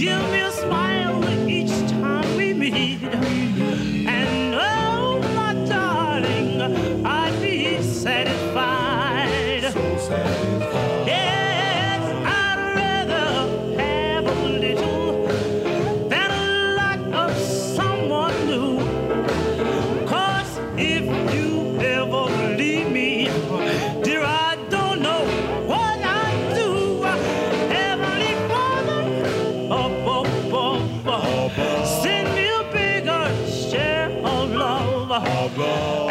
Give me a smile each time we meet. And oh, my darling, I'd be satisfied. So satisfied. Yes, I'd rather have a little than a lot of someone new. 'Cause if you ever leave me, dear, I don't know what I'd do. Heavenly Father, send me a bigger share of love.